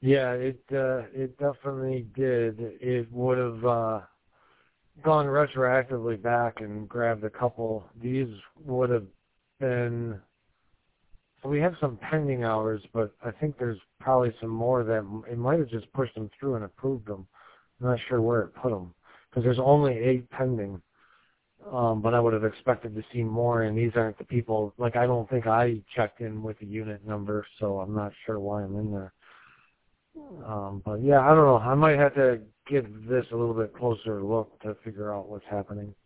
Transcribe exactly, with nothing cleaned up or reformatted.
Yeah, it uh, it definitely did. It would have uh, gone retroactively back and grabbed a couple. These would have been. So we have some pending hours, but I think there's probably some more that it might have just pushed them through and approved them. I'm not sure where it put them because there's only eight pending. Um, but I would have expected to see more, and these aren't the people. Like I don't think I checked in with the unit number, so I'm not sure why I'm in there. Um, but yeah, I don't know. I might have to give this a little bit closer look to figure out what's happening.